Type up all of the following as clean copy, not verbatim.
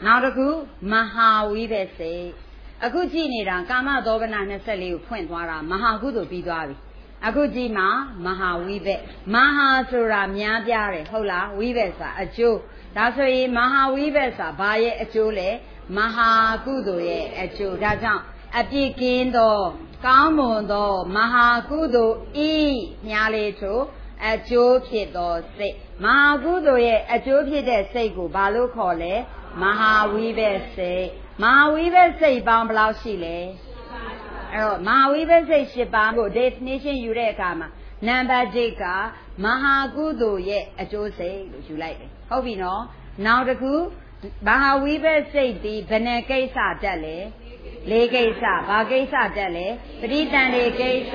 နောက်တစ်ခုမဟာဝိဘက်စိတ်အခုကြည့်နေတာကာမသောဘနာ24ကိုဖွင့်သွားတာမဟာကုသိုလ်ပြီးသွားပြီအခုကြည့်မှာမဟာဝိဘက်မဟာဆိုတာများပြားတယ်ဟုတ်လားဝိဘက်ဆိုတာအကျိုးဒါဆိုရင်မဟာဝိဘက်ဆိုတာဘာရဲ့အကျိုးလဲမဟာကုသိုလ်ရဲ့အကျိုးဒါကြောင့်အပြည့်ကင်းသောကောင်းမွန်သောမဟာကုသိုလ်ဤညာလေးတို့အကျိုးဖြစ်သောစိတ်မဟာကုသိုလ်ရဲ့အကျိုးဖြစ်တဲ့စိတ်ကိုဘာလို့ခေါ်လဲမဟာဝိဘက်စိတ်မဟာဝိဘက်စိတ်ပေါင်းဘယ်လောက်ရှိလဲအဲ့တော့မဟာဝိဘက်စိတ်10ပါးကို definition ယူတဲ့အခါမှာနံပါတ်1ကမဟာကုသိုလ်ရဲ့အကျိုးစိတ်လို့ယူလိုက်တယ်ဟုတ်ပြီနော်နောက်တစ်ခုမဟာဝိဘက်စိတ်ဒီဘယ်နှကိစ္စတက်လဲ4ကိစ္စဘာကိစ္စတက်လဲပဋိသန္ဓေကိစ္စ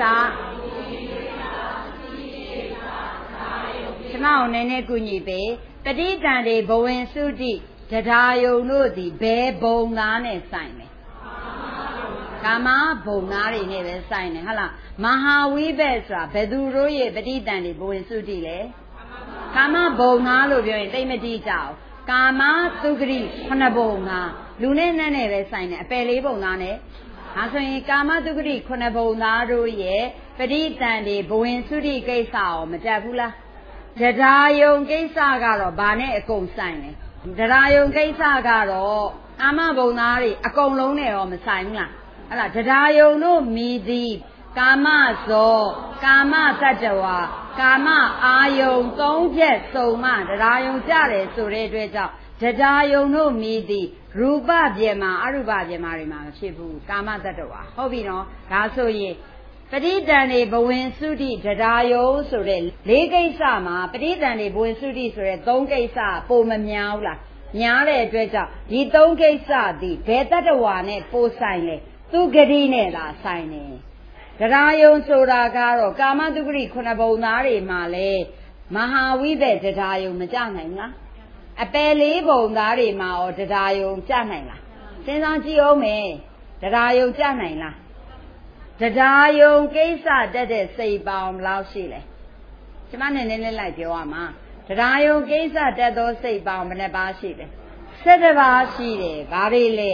ကျွန်မကိုနည်းနည်းကူညီပေးပဋိသန္ဓေဘဝင်စုတိတရားယုံတို့သည်ဘယ်ဘုံသားနဲ့ဆိုင်လဲကာမဘုံသားတွေနဲ့ပဲဆိုင်တယ်ဟုတ်လားမဟာဝိဘက်ဆိုတာဘယ်သူတို့ရဲ့ပဋိသန္ဓေဘဝင်စုတိလဲကာမဘုံသားလို့ပြောရင်တိတ်မတိကြအောင်ကာမသုဂရိ9ဘုံသားလူနဲ့နတ်နဲ့ပဲဆိုင်တယ်အပယ်4ဘုံသားနဲ့ဒါဆိုရင်ကာမသုဂရိ9ဘုံသားတို့ရဲ့ပဋိသန္ဓေဘဝင်စုတိကိစ္စရောမတက်ဘူးလားတရားယုံကိစ္စကတော့ဘာနဲ့အကုန်ဆိုင်လဲတရားယုံကိစ္စကတော့ကာမဘုံသားတွေအကုန်လုံးနဲ့ရောမဆိုင်ဘူးလားအဲ့ဒါတရားယုံတို့မိသည်ကာမဇောကာမတတ္တဝါကာမအာယုံ3ချက်စုံမှတရားယုံကြတယ်ဆိုတဲ့အတွက်ကြောင့်တရားယုံတို့မိသည်ရူပပြေမှာအရူပပြေမှာတွေမှာမဖြစ်ဘူးကာမတတ္တဝါဟုတ်ပြီနော်ဒါဆိုရင်ပဋိသန္ဓေဘဝင်စုတိတရားယုံဆိုတဲ့4ကိစ္စမှာပဋိသန္ဓေဘဝင်စုတိဆိုတဲ့3ကိစ္စပုံမများဘူးလားများတဲ့အတွက်ကြောင့်ဒီ3ကိစ္စသည်ဘယ်တတ္တဝါနဲ့ပိုဆိုင်လဲသူဂတိနဲ့သာဆိုင်တယ်တရားယုံဆိုတာကတော့ကာမတုဂတိ9ဘုံသားတွေမှာလဲမဟာဝိဘက်တရားယုံမကြနိုင်လားအပယ်4ဘုံသားတွေမှာရောတရားယုံကြနိုင်လားစဉ်းစားကြည့်အောင်မယ်တရားယုံကြနိုင်လားတရားယုံကိစ္စတက်တဲ့စိတ်ပေါင်းဘယ်လောက်ရှိလဲကျွန်မနည်းနည်းလေးလိုက်ပြောရမှာတရားယုံကိစ္စတက်သောစိတ်ပေါင်းဘယ်နှပါးရှိလဲ7ပါးရှိတယ်ဘာတွေလဲ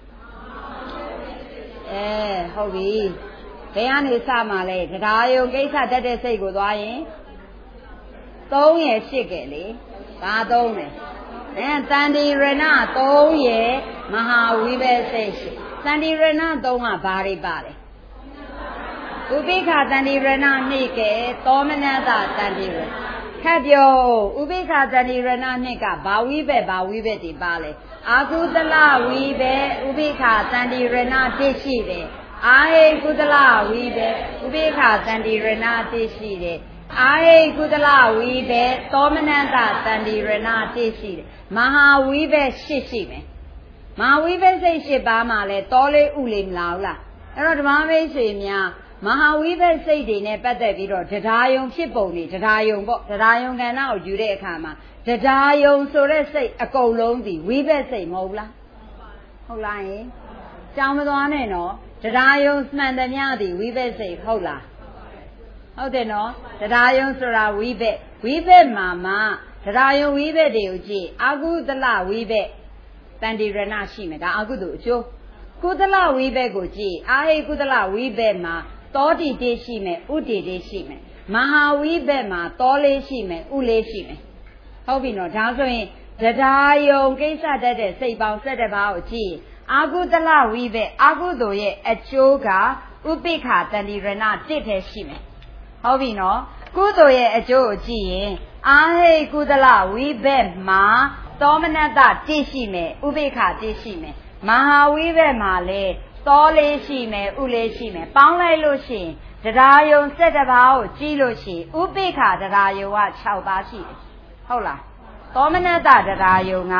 ဟုတ်ပြီဘယ်ကနေစမှာလဲတရားယုံကိစ္စတက်တဲ့စိတ်ကိုသွားရင်3ရယ်8ကဲလေဘာ3လဲတန်တိရဏ3ရယ်မဟာဝိဘက်စိတ်ရှိတန်တိရဏ3ကဘာတွေပါလဲဥပိ္ခာတန်တိရဏ2ကဲသောမနတတန်တိရဏခက်ပြောဥပိ္ခာတန်တိရဏ2ကဘာဝိဘက်တွေပါလဲအာကုသလဝိဘက်ဥပိ္ခာတန်တိရဏ1ရှိတယ်အာဟိကုသလဝိဘက်ဥပိ္ခာတန်တိရဏ1ရှိတယ်အာဟိကုသလဝိဘက်သောမနတတန်တိရဏ1ရှိတယ်မဟာဝိဘက်8ရှိမယ်မဟာဝိဘက်စိတ်8ပါးမှာလဲတောလေးဥလေးမလားဟုတ်လားအဲ့တော့ဓမ္မမိတ်ဆွေများမဟာဝိဘက်စိတ်တွေနဲ့ပတ်သက်ပြီးတော့တရားယုံဖြစ်ပုံတွေတရားယုံပေါ့တရားယုံကဏ္ဍကိုယူတဲ့အခါမှာတရားယုံဆိုတဲ့စိတ်အကုန်လုံးဒီဝိဘက်စိတ်မဟုတ်လားဟုတ်လားယင်ကြောင်မသွားနဲ့နော်တရားယုံမှန်သမျှဒီဝိဘက်စိတ်ဟုတ်လားဟုတ်တယ်နော်တရားယုံဆိုတာဝိဘက်မှာတရားယုံဝိဘက်တွေကိုကြည့်အာကုသလဝိဘက်တန်တိရဏရှိမယ်ဒါအာကုသိုလ်အကျိုးကုသလဝိဘက်ကိုကြည့်အာဟိကုသလဝိဘက်မှာတောတိတိရှိမယ်ဥတိတိရှိမယ်မဟာဝိဘက်မှာတောလေးရှိမယ်ဥလေးရှိမယ်ဟုတ်ပြီနော်ဒါဆိုရင်တရားယုံကိစ္စတတ်တဲ့စိတ်ပေါင်း7ပါးကိုကြည့်အာကုသလဝိဘက်အာကုသိုလ်ရဲ့အကျိုးကဥပိ္ခာတန်တိရဏ1ထဲရှိမယ်ဟုတ်ပြီနော်ကုသိုလ်ရဲ့အကျိုးကိုကြည့်ရင်အာဟိကုသလဝိဘက်မှာသောမနတ1ရှိမယ်ဥပိ္ခာ1ရှိမယ်မဟာဝိဘက်မှာလဲသောလေးရှိမယ်ဥလေးရှိမယ်ပေါင်းလိုက်လို့ရှိရင်တရားယုံ7ပါးကိုကြည့်လို့ရှိရင်ဥပိ္ခာတရားယုံက6ပါးရှိတယ်ဟုတ်လားသောမနတတရားယုံက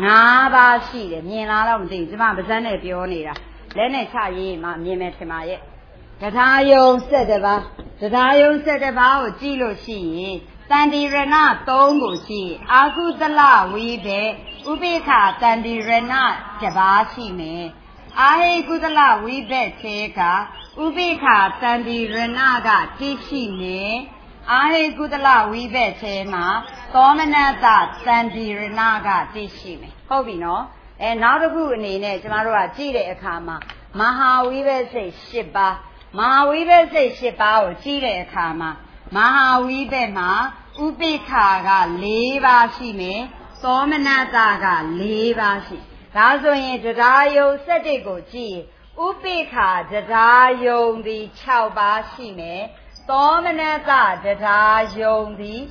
5ပါးရှိတယ်မြင်လားတော့မသိဘူးကျမပါဇက်နဲ့ပြောနေတာလက်နဲ့ချရေးမှမြင်မယ်ထင်ပါရဲ့တရားယုံ7ပါးတရားယုံ7ပါးကိုကြည့်လို့ရှိရင်တန်တိရဏ3ကိုကြည့်အာကုသလဝိဘက်ဥပိ္ခာတန်တိရဏ1ပါးရှိမယ်အာဟိကုသလဝိဘက်သေးကဥပိ္ခာတန်တိရဏက1ရှိမယ်အာဟိကုသလဝိဘက်သေးမှာသောမနတတန်တိရဏက1ရှိမယ်ဟုတ်ပြီနော်နောက်တစ်ခုအနေနဲ့ကျမတို့ကကြည့်တဲ့အခါမှာမဟာဝိဘက်စိတ်10ပါးမဟာဝိဘက်စိတ်10ပါးကိုကြည့်တဲ့အခါမှာမဟာဝိဘက်မှာဥပိ္ပခာက4ပါးရှိမယ်သောမနတက4ပါးရှိဒါဆိုရင်တရားယုံ7ကိုကြည့်ဥပိ္ပခာတရားယုံသည်6ပါးရှိမယ်သောမနတတရားယုံသည်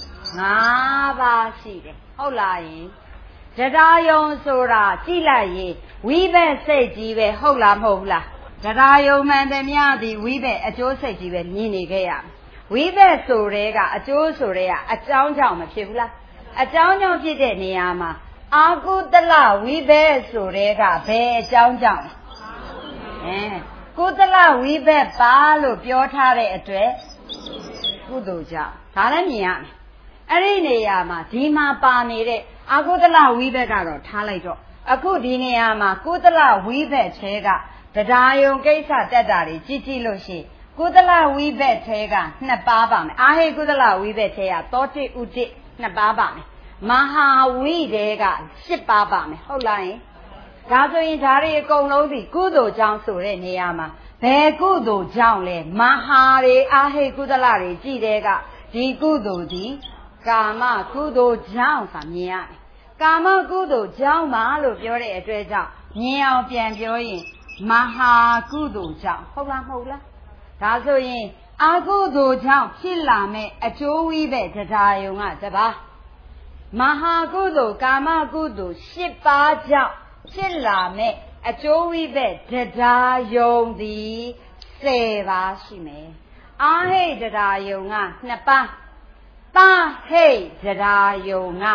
5ပါးရှိတယ်ဟုတ်လားယင်တရားယုံဆိုတာကြည့်လိုက်ရင်ဝိဘက်စိတ်ကြီးပဲဟုတ်လားမဟုတ်ဘူးလားတရားယုံမှန်သမျှသည်ဝိဘက်အကျိုးစိတ်ကြီးပဲမြင်နေခဲ့ရမယ်ဝိဘက်ဆိုတဲ့ကအကျိုးဆိုတဲ့ကအကြောင်းကြောင့်မဖြစ်ဘူးလားအကြောင်းကြောင့်ဖြစ်တဲ့နေရာမှာအာကုသလဝိဘက်ဆိုတဲ့ကဘယ်အကြောင်းကြောင့်ကုသလဝိဘက်ပါလို့ပြောထားတဲ့အတွက်ကုသိုလ်ကြောင့်ဒါလည်းမြင်ရမယ်အဲ့ဒီနေရာမှာဒီမှာပါနေတဲ့အာကုသလဝိဘက်ကတော့ထားလိုက်တော့အခုဒီနေရာမှာကုသလဝိဘက်ထဲကတရားယုံကိစ္စတက်တာတွေကြည့်လို့ရှိရင်ကုသလဝိဘက်ထဲက2ပါးပါမယ်အာဟိကုသလဝိဘက်ထဲကသောတိဥတိ2ပါးပါမယ်မဟာဝိတဲက10ပါးပါမယ်ဟုတ်လားယင်ဒါဆိုရင်ဒါတွေအကုန်လုံးဒီကုသိုလ်ကြောင့်ဆိုတဲ့နေရာမှာဘယ်ကုသိုလ်ကြောင့်လဲမဟာတွေအာဟိကုသလတွေကြည့်တဲ့ကဒီကုသိုလ်ဒီကာမကုသိုလ်ကြောင့်ဆိုမြင်ရတယ်ကာမကုသိုလ်ကြောင့်ပါလို့ပြောတဲ့အတွက်ကြောင့်မြင်အောင်ပြန်ပြောရင်မဟာကုသိုလ်ကြောင့်ဟုတ်လားမဟုတ်လားဒါဆိုရင်အာကုသိုလ်ကြောင့်ဖြစ်လာမဲ့အကျိုးဝိဘက်တရားယုံကတပါးမဟာကုသိုလ်ကာမကုသိုလ်10ပါးကြောင့်ဖြစ်လာမဲ့အကျိုးဝိဘက်တရားယုံသည်10ပါးရှိမယ်အာဟိတရားယုံက2ပါးတာဟိတရားယုံက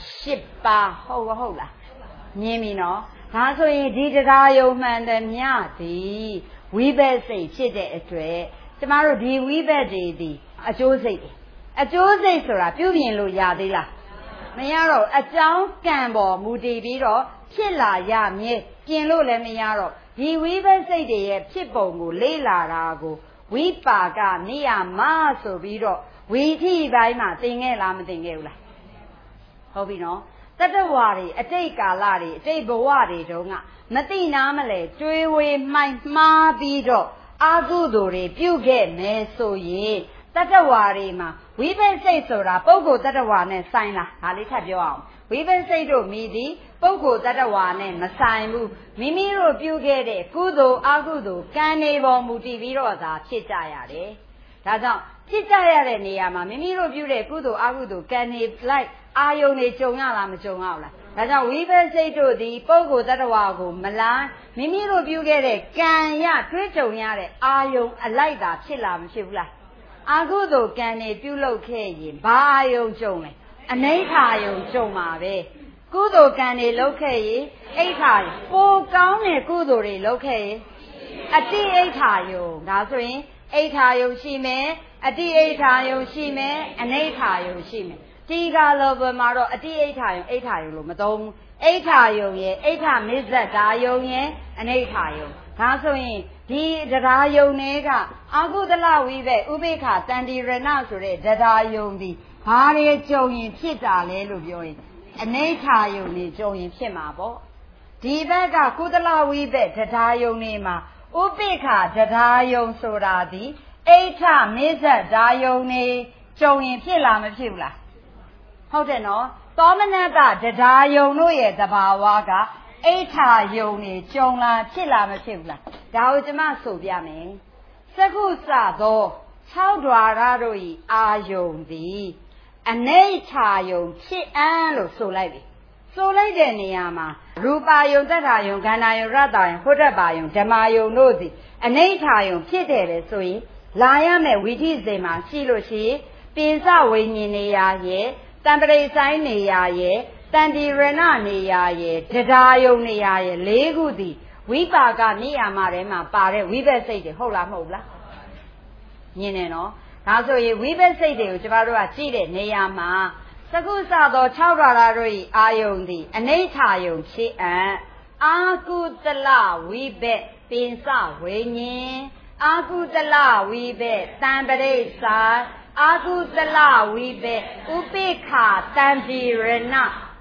10ပါးဟုတ်လားမြင်ပြီနော်ဒါဆိုရင်ဒီတရားယုံမှန်တယ်မြသည်ဝိဘက်စိတ်ဖြစ်တဲ့အတွက်ကျမတို့ဒီဝိဘက်တွေဒီအကျိုးစိတ်အကျိုးစိတ်ဆိုတာပြုပြင်လို့ရသေးလားမရတော့အကြောင်းကံပေါ်မူတည်ပြီးတော့ဖြစ်လာရမြဲပြင်လို့လည်းမရတော့ဒီဝိဘက်စိတ်တွေရဲ့ဖြစ်ပုံကိုလေ့လာတာကိုဝိပါကနေရမဆိုပြီးတော့ဝီထိပိုင်းမှာသင်ခဲ့လားမသင်ခဲ့ဘူးလားဟုတ်ပြီနော်တတ္တဝါတွေအတိတ်ကာလတွေအတိတ်ဘဝတွေတုန်းကမသိနာမလဲတွေးဝေမှိုင်မှားပြီးတော့အာကုသိုလ်တွေပြုခဲ့မယ်ဆိုရင်တတ္တဝါတွေမှာဝိဘက်စိတ်ဆိုတာပုဂ္ဂိုလ်တတ္တဝါနဲ့ဆိုင်လားဒါလေးထပ်ပြောအောင်ဝိဘက်စိတ်တို့မိသည်ပုဂ္ဂိုလ်တတ္တဝါနဲ့မဆိုင်ဘူးမိမိတို့ပြုခဲ့တဲ့ကုသိုလ်အကုသိုလ်ကံတွေပေါ်မူတည်ပြီးတော့သာဖြစ်ကြရတယ်ဒါကြောင့်ဖြစ်ကြရတဲ့နေရာမှာမိမိတို့ပြုတဲ့ကုသိုလ်အကုသိုလ်ကံတွေလိုက်အာယုန်တွေကြုံရလားမကြုံရဘူးလားဒါကြောင့်ဝိဘက်စိတ်တို့သည်ပုဂ္ဂိုလ်တ attva ကိုမလားမိမိတို့ပြုခဲ့တဲ့ကံရတွေးကြုံရတဲ့အာယုန်အလိုက်တာဖြစ်လားမဖြစ်ဘူးလားအာကုသိုလ်ကံတွေပြုလုပ်ခဲ့ရင်ဘာအာယုန်ကြုံလဲအနိဋ္ဌာယုန်ကြုံပါပဲကုသိုလ်ကံတွေလုပ်ခဲ့ရင်အိဋ္ဌာယုန်ပိုကောင်းတဲ့ကုသိုလ်တွေလုပ်ခဲ့ရင်အတိအိဋ္ဌာယုန်ဒါဆိုရင်အိဋ္ဌာယုန်ရှိမယ်အတိအိဋ္ဌာယုန်ရှိမယ်အနိဋ္ဌာယုန်ရှိမယ်ဒီကလောဘမှာတော့အတိအိဋ္ဌာယုန်အိဋ္ဌာယုန်လို့မသုံးဘူးအိဋ္ဌာယုန်ရဲ့အိဋ္ဌမစ္ဆဒါယုန်ရဲ့အနိဋ္ဌာယုန်ဒါဆိုရင်ဒီတရားယုန်တွေကအာကုသလဝိဘက်ဥပိ္ပခာတန္တိရဏဆိုတဲ့တရားယုန်ဒီဘာတွေကြုံရင်ဖြစ်တာလဲလို့ပြောရင်အနိဋ္ဌာယုန်တွေကြုံရင်ဖြစ်မှာပေါ့ဒီဘက်ကကုသလဝိဘက်တရားယုန်တွေမှာဥပိ္ပခာတရားယုန်ဆိုတာဒီအိဋ္ဌမစ္ဆဒါယုန်တွေကြုံရင်ဖြစ်လားမဖြစ်ဘူးလားဟုတ်တယ်နော်သောမနတတရားယုံတို့ရဲ့သဘာဝကအိဋ္ဌာယုံနေကြုံလာဖြစ်လာမဖြစ်ဘူးလားဒါကိုကျွန်မဆိုပြမယ်စကုစသော6ဓွာရတို့ဤအာယုံသည်အနိဋ္ဌာယုံဖြစ်အံလို့ဆိုလိုက်ပြီဆိုလိုက်တဲ့နေရာမှာရူပါယုံတတ္ထာယုံခန္ဓာယုံရတ္တယုံဟောတ္တပါယုံဓမ္မယုံတို့သည်အနိဋ္ဌာယုံဖြစ်တယ်လေဆိုရင်လာရမယ်ဝိသိစေမှာရှိလို့ရှိရင်ပိစဝိညာဉ်နေရာရဲ့တံပရိဆိုင်နေရာရဲ့တန်တိရဏနေရာရဲ့တရားယုံနေရာရဲ့၄ခုသည်ဝိပါကနေရာမှာထဲမှာပါတဲ့ဝိဘက်စိတ်တွေဟုတ်လားမဟုတ်လားမြင်တယ်နော်ဒါဆိုရင်ဝိဘက်စိတ်တွေကိုကျမတို့ကကြည့်တဲ့နေရာမှာစကုစသော6ဓာရတို့၏အာယုန်သည်အနိဋ္ဌာယုန်ဖြစ်အံအာကုသလဝိဘက်ပိစဝိညာဉ်အာကုသလဝိဘက်တံပရိဆိုင်အာကုသလဝိဘက်ဥပိ္ပခာတန္တိရဏ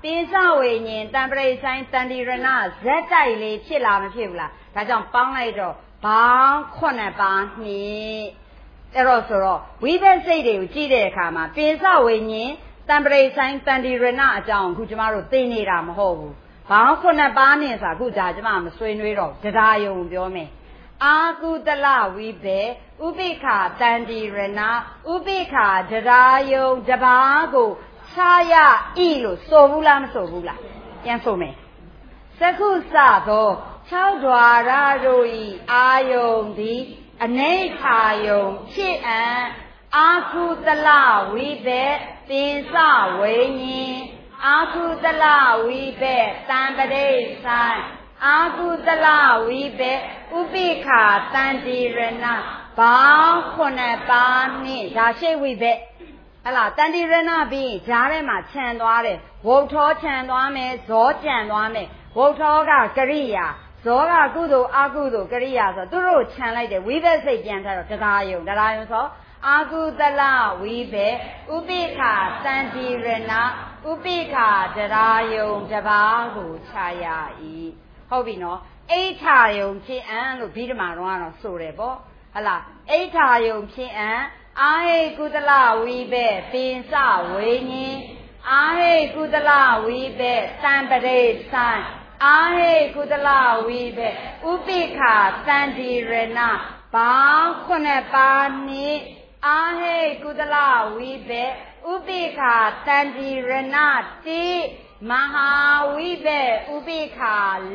ပိစဝိညာဉ်တံပရိဆိုင်တန်တိရဏဇက်တိုက်လေးဖြစ်လာမဖြစ်ဘူးလားဒါကြောင့်ပေါင်းလိုက်တော့ဘောင်း9ပါးနှစ်အဲ့တော့ဆိုတော့ဝိဘက်စိတ်တွေကိုကြည့်တဲ့အခါမှာပိစဝိညာဉ်တံပရိဆိုင်တန်တိရဏအကြောင်းအခုကျမတို့သိနေတာမဟုတ်ဘူးဘောင်း9ပါးနှစ်ဆိုတာအခုဒါကျမမဆွေးနွေးတော့တရားယုံပြောမယ်အာကုတလဝိဘေဥပိ္ခာတန်တိရဏဥပိ္ခာတရားယုံတပါးကိုခြားရဤလို့ဆိုဘူးလားမဆိုဘူးလားပြန်ဆိုမယ်သက္ခုစသော6ဓွာရတို့ဤအာယုန်သည်အနိဋ္ဌာယုံဖြစ်အံအာကုတလဝိဘေပင်စဝိညာဉ်အာကုတလဝိဘေတံပရိဆိုင်အာကုတလဝိဘေဥပိ္ခာတန်တိရဏဘောင်း9ပါးနှင့်ဒါရှိဝိဘေဟလာတန်တိရဏပြီးဂျားထဲမှာခြံသွားတယ်ဝုတ်ထောခြံသွားမယ်ဇောကြံသွားမယ်ဝုတ်ထောကကရိယာဇောကကုသိုလ်အကုသိုလ်ကရိယာဆိုသူတို့ခြံလိုက်တယ်ဝိဘက်စိတ်ပြန်ထားတော့တရားယုံဆိုအာကုတလဝိဘေဥပိ္ခာတန်တိရဏဥပိ္ခာတရားယုံတပါးကိုခြားရ၏ဟုတ်ပြီနော်အိဋ္ဌာယုံဖြစ်အံလို့ဘိဓမ္မာတော်ကတော့ဆိုတယ်ပေါ့ဟလာအိဋ္ဌာယုံဖြစ်အံအာဟိကုတလဝိဘေပင်စဝိညာဉ်အာဟိကုတလဝိဘေတံပရိဆိုင်အာဟိကုတလဝိဘေဥပိ္ခာတန်တိရဏဘောင်း9ပါးနှင့်အာဟိကုတလဝိဘေဥပိ္ခာတန်တိရဏတိမဟာဝိဘေဥပိ္ခာ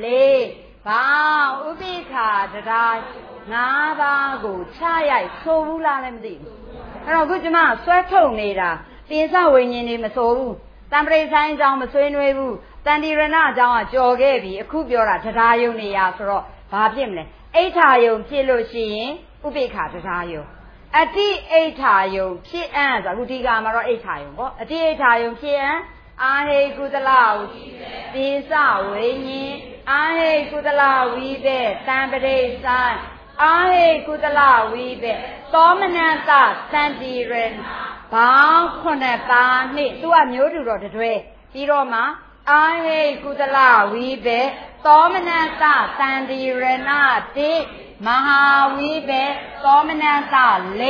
4ဘောင်းဥပိ္ခာတရား5ပါးကိုခြားရိုက်ဆိုဘူးလားလည်းမသိဘူးအဲ့တော့ခုကျမဆွဲထုတ်နေတာပိစဝိညာဉ်တွေမဆိုဘူးတံပရိဆိုင်အကြောင်းမဆွေးနွေးဘူးတန်တိရဏအကြောင်းကကြော်ခဲ့ပြီအခုပြောတာတရားယုံနေရဆိုတော့ဘာဖြစ်မလဲအိဋ္ဌာယုံဖြစ်လို့ရှိရင်ဥပိ္ခာတရားယုံအတိအိဋ္ဌာယုံဖြစ်အံ့ဆိုအခုဒီကမှာတော့အိဋ္ဌာယုံပေါ့အတိအိဋ္ဌာယုံဖြစ်အံ့အာဟိကုတလပိစဝိညာဉ်အာဟိကုတလဝိဘေတံပရိဆိုင်အာဟိကုတလဝိဘေသောမနတသန္တိရဏဘောင်း9ပါးနှင့်သူကမျိုးတူတော့တွဲပြီးတော့မှအာဟိကုတလဝိဘေသောမနတသန္တိရဏတိမဟာဝိဘေသောမနတ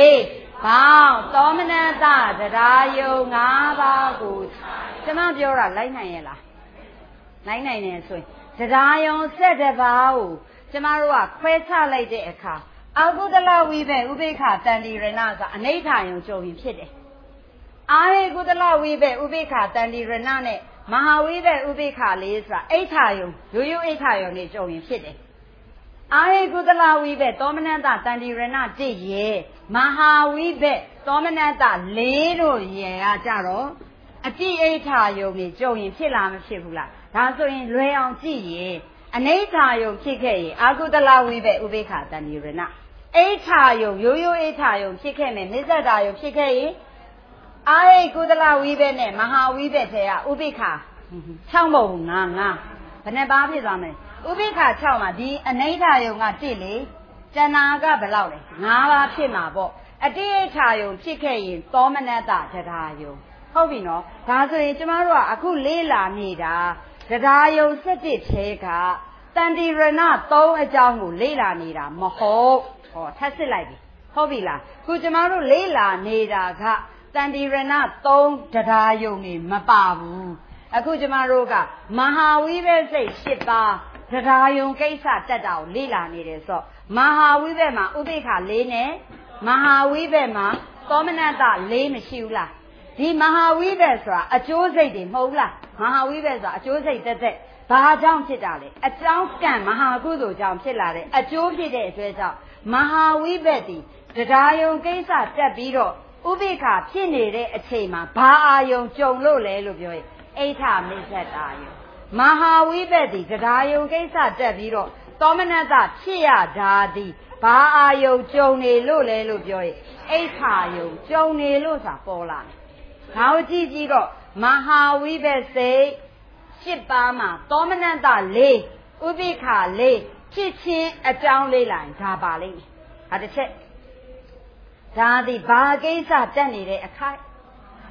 4ဘောင်းသောမနတတရားယုံ5ပါးကိုကျမပြောတာလိုက်နိုင်ရဲ့လားနိုင်နိုင်တယ်ဆိုရင်တရားယုံ7ပါးကိုကျမတို့ကခွဲခြားလိုက်တဲ့အခါအာကုတလဝိဘေဥပိ္ခာတန်တိရဏဆိုအနိဋ္ဌာယုံကြုံရင်ဖြစ်တယ်အာဟိကုတလဝိဘေဥပိ္ခာတန်တိရဏနဲ့မဟာဝိဘေဥပိ္ခာ4ဆိုတာအိဋ္ဌာယုံရိုးရိုးအိဋ္ဌာယုံနဲ့ကြုံရင်ဖြစ်တယ်အာဟိကုတလဝိဘေသောမနတတန်တိရဏတိရေမဟာဝိဘေသောမနတ4တို့ရေကကြတော့အတိအိဋ္ဌာယုံနဲ့ကြုံရင်ဖြစ်လားမဖြစ်ဘူးလားဒါဆိုရင်လွယ်အောင်ကြည့်ရင်အနိဋ္ဌာယုံဖြစ်ခဲ့ရင်အာကုတလဝိဘေဥပိ္ခာတန်တိရဏအိဋ္ဌာယုံရိုးရိုးအိဋ္ဌာယုံဖြစ်ခဲ့မယ်နိစ္စတာယုံဖြစ်ခဲ့ရင်အာဟိကုတလဝိဘေနဲ့မဟာဝိဘေထဲကဥပိ္ခာ6မဟုတ်ဘူး9ဘယ်နှပါးဖြစ်သွားမလဲဥပိ္ခာ6မှာဒီအနိဋ္ဌာယုံက1လေကျန်တာကဘယ်လောက်လဲ5ပါးဖြစ်မှာပေါ့အတိအိဋ္ဌာယုံဖြစ်ခဲ့ရင်သောမနတတရားယုံဟုတ်ပြီနော်ဒါဆိုရင်ကျမတို့ကအခုလေ့လာနေတာတရားယုံ7ထဲကတန်တိရဏ3အကြောင်းကိုလေ့လာနေတာမဟုတ်ဟောထပ်စစ်လိုက်ပြီဟုတ်ပြီလားခုကျမတို့လေ့လာနေတာကတန်တိရဏ3တရားယုံနေမပါဘူးအခုကျမတို့ကမဟာဝိဘက်စိတ်7ပါးတရားယုံကိစ္စတက်တာကိုလေ့လာနေတယ်ဆိုတော့မဟာဝိဘက်မှာဥပိ္ခာ4နဲ့မဟာဝိဘက်မှာသောမနတ4မရှိဘူးလားဒီမဟာဝိဘက်ဆိုတာအကျိုးစိတ်တွေမဟုတ်လားမဟာဝိဘက်ဆိုတာအကျိုးစိတ်တက်တက်ဘာကြောင့်ဖြစ်တာလဲအကြောင်းကံမဟာကုသိုလ်ကြောင့်ဖြစ်လာတဲ့အကျိုးဖြစ်တဲ့အတွက်ကြောင့်မဟာဝိဘက်ဒီတရားယုံကိစ္စတက်ပြီးတော့ဥပိ္ခာဖြစ်နေတဲ့အချိန်မှာဘာအာယုံကြုံလို့လဲလို့ပြောရင်အိဋ္ဌမိစ္ဆတာယုံမဟာဝိဘက်ဒီတရားယုံကိစ္စတက်ပြီးတော့သောမနတဖြစ်ရတာဒီဘာအာယုံကြုံနေလို့လဲလို့ပြောရင်အိဋ္ဌာယုံကြုံနေလို့ဆိုတာပေါ်လာတယ်ငါ့ကိုကြည့်ကြည့်တော့မဟာဝိဘက်စိတ်7ပါးမှာသောမနတ4ဥပိ္ခာ4ဖြစ်ချင်းအကြောင်းလေးလိုက်ဒါပါလိမ့်မယ်ဟာတစ်ချက်ဒါသည်ဘာကိစ္စတက်နေတဲ့အခိုက်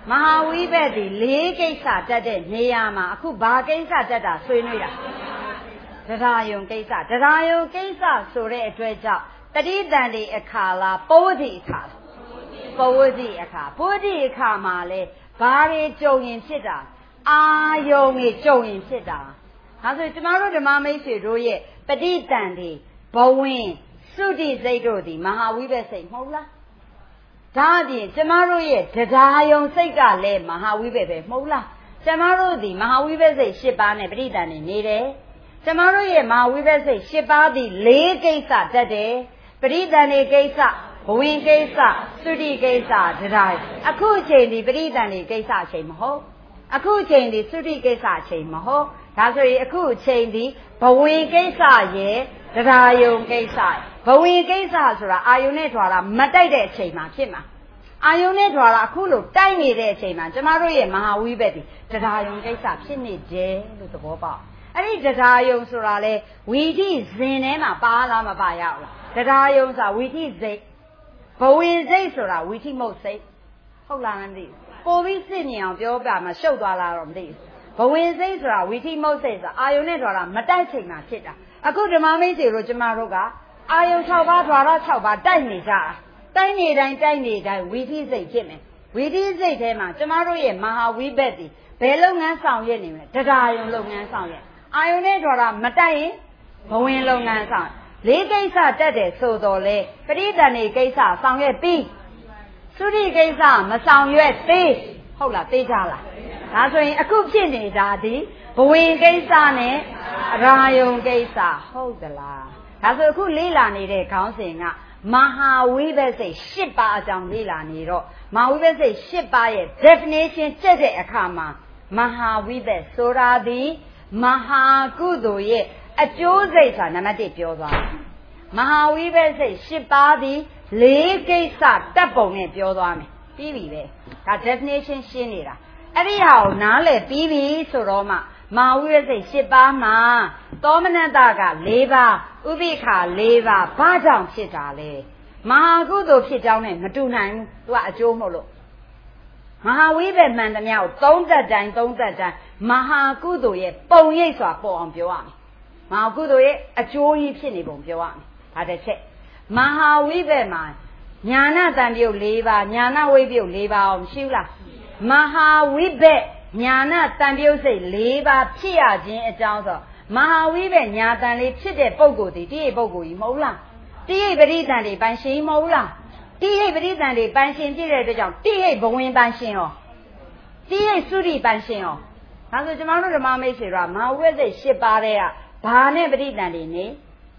မဟာဝိဘက်ဒီ၄ကိစ္စတက်တဲ့နေရာမှာအခုဘာကိစ္စတက်တာဆွေးနွေးတာတရားယုံကိစ္စတရားယုံကိစ္စဆိုတဲ့အတွက်ကြောင့်တတိတန်ဒီအခါလားပဝတိအခါပဝတိအခါပဝတိအခါမှာလဲဘာတွေကြုံရင်ဖြစ်တာအာယုံတွေကြုံရင်ဖြစ်တာဒါဆိုကျမတို့ဓမ္မမိတ်ဆွေတို့ရဲ့ပဋိတန်ဒီဘဝင်သုတိစိတ်တို့ဒီမဟာဝိဘက်စိတ်မဟုတ်လားဒါအပြင်ကျမတို့ရဲ့တရားယုံစိတ်ကလည်းမဟာဝိဘက်ပဲမဟုတ်လားကျမတို့ဒီမဟာဝိဘက်စိတ်၈ပါးနဲ့ပဋိတန်နေတယ်ကျမတို့ရဲ့မဟာဝိဘက်စိတ်၈ပါးဒီ၄ကိစ္စတတ်တယ်ပဋိတန်နေကိစ္စဘဝင်ကိစ္စသုတိကိစ္စတရားအခုအချိန်ဒီပဋိတန်နေကိစ္စအချိန်မဟုတ်အခုအချိန်ဒီသုတိကိစ္စအချိန်မဟုတ်ဒါဆိုရင်အခုအချိန်ဒီဘဝင်ကိစ္စရဲ့တရားယုံကိစ္စဘဝင်ကိစ္စဆိုတာအာယုန်နဲ့ထွာတာမတိုက်တဲ့အချိန်မှာဖြစ်မှာအာယုန်နဲ့ထွာတာအခုလို့တိုက်နေတဲ့အချိန်မှာကျမတို့ရဲ့မဟာဝိဘက်ဒီတရားယုံကိစ္စဖြစ်နေတယ်လို့သဘောပေါက်အဲ့ဒီတရားယုံဆိုတာလေဝီထိဇင်ထဲမှာပါလားမပါရအောင်လားတရားယုံဆိုတာဝီထိစိတ်ဘဝင်စိတ်ဆိုတာဝီထိမုတ်စိတ်ဟုတ်လားမသိဘူးပိုပြီးစစ်မြင်အောင်ပြောပြမှာရှုပ်သွားလားတော့မသိဘူးဘဝင်စိတ်ဆိုတာဝီထိမုတ်စိတ်ဆိုတာအာယုန်နဲ့ထွာတာမတိုက်ချိန်မှာဖြစ်တာအခုဓမ္မမိတ်ဆွေတို့ကျမတို့ကအာယုံ6ပါးထွာတော့6ပါးတိုက်နေကြတာတိုက်နေတိုင်းဝီထိစိတ်ဖြစ်မယ်ဝီထိစိတ်ထဲမှာကျမတို့ရဲ့မဟာဝိဘက်ဒီဘယ်လုပ်ငန်းဆောင်ရွက်နေမလဲတရားယုံလုပ်ငန်းဆောင်ရွက်အာယုံနဲ့ထွာတာမတိုက်ရင်ဘဝင်လုပ်ငန်းဆောင်၄ကိစ္စတက်တယ်ဆိုတော့လေပဋိသန္ဓေကိစ္စဆောင်ရွက်ပြီးသုတိကိစ္စမဆောင်ရွက်သေးဟုတ်လားသိကြလားဒါဆိုရင်အခုဖြစ်နေတာဒီဘဝင်ကိစ္စနဲ့အရာယုံကိစ္စဟုတ်သလားဒါဆိုအခုလေ့လာနေတဲ့ခေါင်းစဉ်ကမဟာဝိဘက်စိတ်၈ပါးအကြောင်းလေ့လာနေတော့မဟာဝိဘက်စိတ်၈ပါးရဲ့ definition ကျက်တဲ့အခါမှာမဟာဝိဘက်ဆိုတာဒီမဟာကုသိုလ်ရဲ့အကျိုးစိတ်ဆိုတာနံပါတ်1ပြောသွားတယ်မဟာဝိဘက်စိတ်၈ပါးဒီ၄ကိစ္စတက်ပုံနဲ့ပြောသွားမယ်ပြီးပြီပဲဒါ definition ရှင်းနေတာအဲ့ဒီဟာကိုနားလည်ပြီးပြီဆိုတော့မှမဟာဝိဘက်စိတ်၈ပါးမှာသောမနတက၄ပါးဥပိ္ပခာ၄ပါးဘာကြောင့်ဖြစ်တာလဲမဟာကုသိုလ်ဖြစ်ကြောင်းနဲ့မတူနိုင်ဘူးသူကအကျိုးမဟုတ်လို့မဟာဝိဘက်မှန်သမျှကိုသုံးသက်တိုင်းမဟာကုသိုလ်ရဲ့ပုံရိပ်စွာပေါ်အောင်ပြောရမယ်မဟာကုသိုလ်ရဲ့အကျိုးကြီးဖြစ်နေပုံပြောရမယ်ဒါတစ်ချက်မဟာဝိဘက်မှာညာဏတန်ပြုတ်၄ပါးညာဏဝိပယုတ်၄ပါးအောင်မရှိဘူးလားမဟာဝိဘက်ညာဏတန်ပြုတ်စိတ်၄ပါးဖြစ်ရခြင်းအကြောင်းဆိုမဟာဝိဘက်ညာတန်လေးဖြစ်တဲ့ပုဂ္ဂိုလ်ဒီတိရိပုဂ္ဂိုလ်ကြီးမဟုတ်လားတိရိပရိသန်တွေပိုင်ရှင်မဟုတ်လားတိရိပရိသန်တွေပိုင်ရှင်ဖြစ်တဲ့အတွက်ကြောင့်တိရိဘဝင်ပိုင်ရှင်ရောတိရိသုရိပိုင်ရှင်ရောဒါဆိုကျွန်တော်တို့ဓမ္မမိတ်ဆွေတို့မဟာဝိဘက်၈ပါးတဲ့ကဘာနဲ့ပရိသန်တွေနေ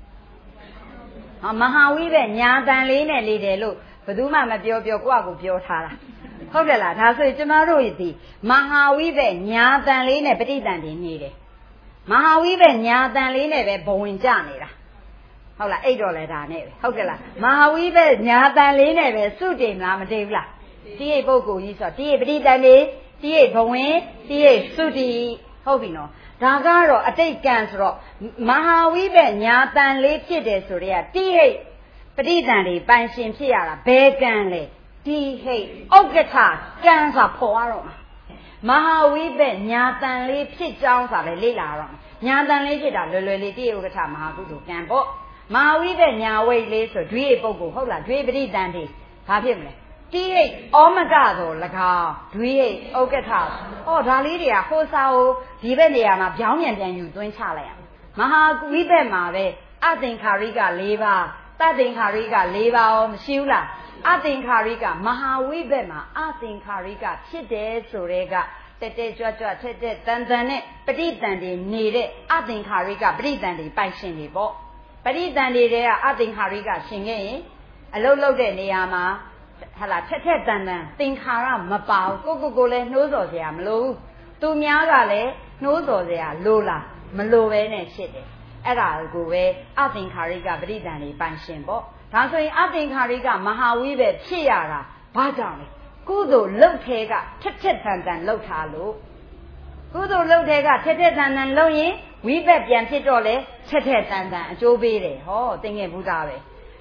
မဟာဝိဘက်ညာတန်လေးနဲ့လေတယ်လို့ဘယ်သူမှမပြောကိုယ့်အကူပြောထားတာဟုတ်တယ်လားဒါဆိုရင်ကျမတို့ဒီမဟာဝိဘက်ညာတန်လေးနဲ့ပဋိသန္ဓေနေတယ်မဟာဝိဘက်ညာတန်လေးနဲ့ပဲဘဝင်ကြနေတာဟုတ်လားအဲ့တော့လဲဒါနဲ့ပဲဟုတ်ကဲ့လားမဟာဝိဘက်ညာတန်လေးနဲ့ပဲစုတည်မလားမတည်ဘူးလားတိရိပုဂ္ဂိုလ်ကြီးဆိုတိရိပဋိသန္ဓေတိရိဘဝင်တိရိစုတည်ဟုတ်ပြီနော်ဒါကတော့အတိတ်ကံဆိုတော့မဟာဝိဘက်ညာတန်လေးဖြစ်တယ်ဆိုတဲ့ကတိရိပဋိသန္ဓေပိုင်ရှင်ဖြစ်ရတာဘယ်ကံလဲတိဟိဥက္ကဋ္ဌကံဆိုပေါ်ရတော့မဟာဝိဘက်ညာတန်လေးဖြစ်ကြောင်းဆိုပဲလေ့လာတော့ညာတန်လေးဖြစ်တာလွယ်လွယ်လေးတိဥက္ကဋ္ဌမဟာကုသိုလ်ကံပေါ့မဟာဝိဘက်ညာဝိတ်လေးဆိုဒွေပုဂ္ဂိုလ်ဟုတ်လားဒွေပဋိသန္ဓေဘာဖြစ်မလဲတိဟိဩမကဆို၎င်းဒွေဥက္ကဋ္ဌဟောဒါလေးတွေကဟိုစာကိုဒီဘက်နေရာမှာပြောင်းပြန်ယူသွင်းချလိုက်ရမဟာဝိဘက်မှာပဲအသင်္ခါရိက၄ပါးတသင်္ခါရိက၄ပါးရောမရှိဘူးလားအသင်္ခါရိကမဟာဝိဘက်မှာအသင်္ခါရိကဖြစ်တယ်ဆိုတဲ့ကတက်ကြွထက်တန်နဲ့ပဋိသန္ဓေနေတဲ့အသင်္ခါရိကပဋိသန္ဓေပိုင်ရှင်တွေပေါ့ပဋိသန္ဓေတဲ့အသင်္ခါရိကရှင်ခဲ့ရင်အလုတ်လုတ်တဲ့နေရာမှာဟာလာထက်တန်သင်္ခါရမပါဘူးကိုလည်းနှိုးဆော်เสียမလို့သူများကလည်းနှိုးဆော်เสียလိုလားမလိုပဲနဲ့ဖြစ်တယ်အဲ့ဒါကိုပဲအသင်္ခါရိကပဋိသန္ဓေပိုင်ရှင်ပေါ့ဒါဆိုရင်အသင်္ခါရိကမဟာဝိဘက်ဖြစ်ရတာဘာကြောင့်လဲကုသိုလ်လုပ်ထဲကထက်တန်လုပ်ထားလို့ကုသိုလ်လုပ်ထဲကထက်တန်လုပ်ရင်ဝိဘက်ပြန်ဖြစ်တော့လေထက်တန်အကျိုးပေးတယ်ဟောသင်ငယ်ဘုရားပဲ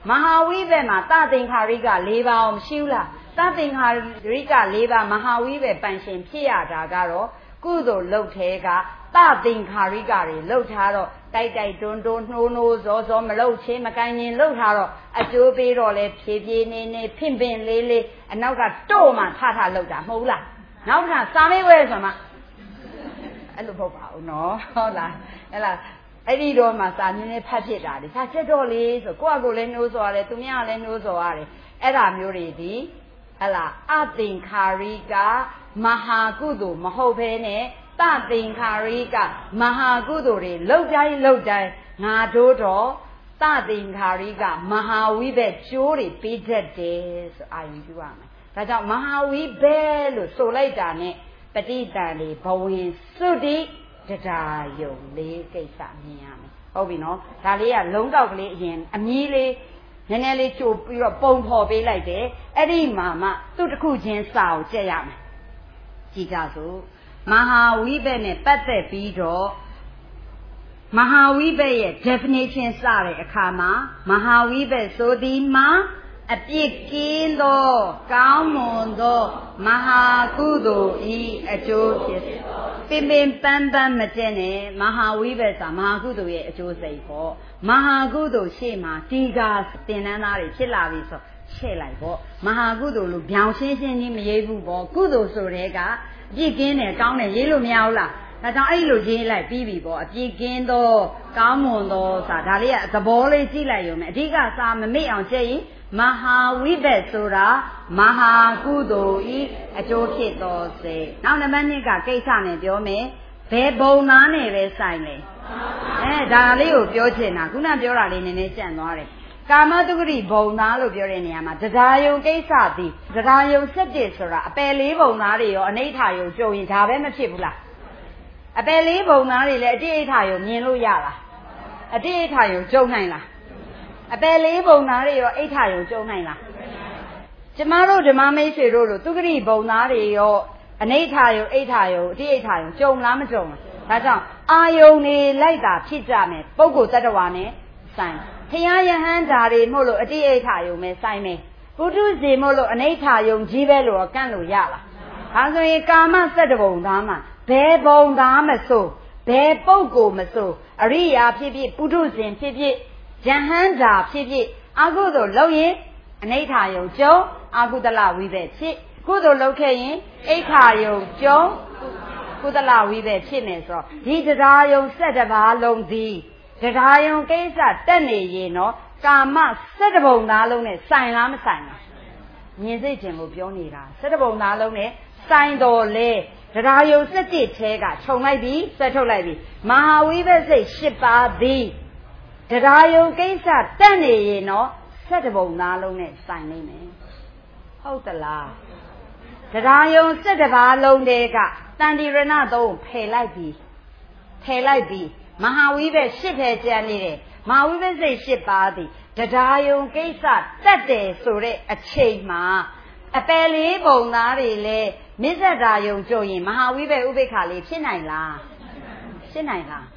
မဟာဝိဘက်မှာသသင်္ခါရိက၄ပါးအောင်မရှိဘူးလားသသင်္ခါရိက၄ပါးမဟာဝိဘက်ပန်ရှင်ဖြစ်ရတာကတော့ကုသိုလ်လုပ်ထဲကသသင်္ခါရိကတွေလှုပ်ထားတော့တိုက်တွန်းတွန်းနှိုးနှိုးဇောဇောမလှုပ်ချင်းမကိုင်းရင်လှုပ်ထားတော့အကျိုးပေးတော့လဲဖြည်းဖြည်းနေနေဖင့်လေးလေးအနောက်ကတော့မှထထလှုပ်တာမဟုတ်လားနောက်တစ်ခါစာမေးပွဲဆိုမှအဲ့လိုပေါ့ပါဦးနော်ဟုတ်လားအဲ့လားအဲ့ဒီတော့မှစာနည်းနည်းဖတ်ဖြစ်တာလေစာချက်တော့လေဆိုကိုယ့်အကိုလည်းနှိုးဆော်ရတယ်သူမကလည်းနှိုးဆော်ရတယ်အဲ့ဒါမျိုးတွေဒီဟဲ့လားအသင်္ခါရိကမဟာကုသိုလ်မဟုတ်ဘဲနဲ့သသင်္ခါရိကမဟာကုသိုလ်တွေလောက်တိုင်းငါတို့တော့သသင်္ခါရိကမဟာဝိဘက်ကျိုးတွေပေးတတ်တယ်ဆိုအာရုံပြုရမယ်ဒါကြောင့်မဟာဝိဘက်လို့ဆိုလိုက်တာနဲ့ပဋိသန္ဓေဘဝင်သုတိတရားယုံလေးကိစ္စမြင်ရမယ်ဟုတ်ပြီနော်ဒါလေးကလုံးကောက်ကလေးအရင်အမီးလေးနည်းနည်းလေးကြိုပြီးတော့ပုံဖော်ပေးလိုက်တယ်အဲ့ဒီမှာမှသူ့တစ်ခုချင်းစာကိုကြက်ရမယ်ကြည့်ကြစို့မဟာဝိဘက်နဲ့ပတ်သက်ပြီးတော့မဟာဝိဘက်ရဲ့ definition စတဲ့အခါမှာမဟာဝိဘက်ဆိုသည်မှာအပြစ်ကင်းသောကောင်းမွန်သောမဟာကုသိုလ်ဤအကျိုးဖြစ်ပင်ပန်းမကျင့်နဲ့မဟာဝိဘက်ဆိုမဟာကုသိုလ်ရဲ့အကျိုးစိတ်ပေါ့မဟာကုသိုလ်ရှေ့မှာဒီကသင်္นานသားတွေဖြစ်လာပြီဆိုချဲ့လိုက်ပေါ့မဟာကုသိုလ်လို့ဗျောင်ရှင်းကြီးမရေးဘူးပေါ့ကုသိုလ်ဆိုတဲ့ကအပြစ်ကင်းတယ်ကောင်းတယ်ရေးလို့မရဘူးလားဒါကြောင့်အဲ့လိုရေးလိုက်ပြီးပြီပေါ့အပြစ်ကင်းသောကောင်းမွန်သောဆိုတာဒါလေးကသဘောလေးကြည့်လိုက်ရုံနဲ့အဓိကစာမမေ့အောင်ကြည့်ရင်မဟာဝိဘက်ဆိုတာမဟာကုသိုလ်ဤအကျိုးဖြစ်သောစေနောက်နံပါတ်2ကကိစ္စနဲ့ပြောမယ်ဘယ်ဘုံသားနဲ့ပဲဆိုင်လဲဒါလေးကိုပြောချင်တာခုနပြောတာလေးနည်းနည်းကြံ့သွားတယ်ကာမတုဂတိဘုံသားလို့ပြောတဲ့နေရာမှာတရားယုံကိစ္စသည်တရားယုံ7ဆိုတာအပယ်လေးဘုံသားတွေရောအနိဋ္ဌာယုံကြုံရင်ဒါပဲမဖြစ်ဘူးလားအပယ်လေးဘုံသားတွေလည်းအတိဋ္ဌာယုံမြင်လို့ရလားအတိဋ္ဌာယုံကြုံနိုင်လားအပယ်လေးဘုံသားတွေရောအိဋ္ဌာယုံကြုံနိုင်လားကျမတို့ဓမ္မမိတ်ဆွေတို့လိုသူဂတိဘုံသားတွေရောအနိဋ္ဌာယုံအိဋ္ဌာယုံအတိဋ္ဌာယုံကြုံလားမကြုံလားဒါကြောင့်အာယုံနေလိုက်တာဖြစ်ကြမယ်ပုဂ္ဂိုလ်တ attva နဲ့ဆိုင်ဘုရားယဟန်ဓာတွေမို့လို့အတိအိဋ္ဌာယုံပဲဆိုင်မယ်ပုထုဇဉ်မို့လို့အနိဋ္ဌာယုံကြီးပဲလို့ကန့်လို့ရလားဒါဆိုရင်ကာမ7ဘုံသားမှာဘယ်ဘုံသားမဆိုဘယ်ပုဂ္ဂိုလ်မဆိုအရိယာဖြစ်ဖြစ်ပုထုဇဉ်ဖြစ်ဖြစ်ယဟန်ဓာဖြစ်ဖြစ်အကုသိုလ်လုပ်ရင်အနိဋ္ဌာယုံကျုံအကုသလဝိဘက်ဖြစ်ကုသိုလ်လုပ်ခဲ့ရင်အိဋ္ဌာယုံကျုံကုသလဝိဘက်ဖြစ်မယ်ဆိုတော့ဒီတရားယုံ7ပါးလုံးသည်တရားယုံကိစ္စတက်နေရင်တော့ကာမ7ဘုံသားလုံးနဲ့ဆိုင်လားမဆိုင်လားမြင်စိတ်ခြင်းကိုပြောနေတာ7ဘုံသားလုံးနဲ့ဆိုင်တော်လေတရားယုံ7ထဲကခြုံလိုက်ပြီးဆက်ထုတ်လိုက်ပြီးမဟာဝိဘက်စိတ်8ပါးသည်တရားယုံကိစ္စတက်နေရင်တော့7ဘုံသားလုံးနဲ့ဆိုင်နေမယ်ဟုတ်သလားတရားယုံ7ပါးလုံးတွေကတန်တိရဏ3ဖယ်လိုက်ပြီးမဟာဝိဘက်8ထဲကျန်နေတယ်မဟာဝိဘက်စိတ်8ပါးသည်တရားယုံကိစ္စတက်တယ်ဆိုတဲ့အချိန်မှာအပယ်လေးဘုံသားတွေလည်းမစ္ဆဒာယုံကြုံရင်မဟာဝိဘက်ဥပိ္ပခာလေးဖြစ်နိုင်လားဖြစ်နိုင်လား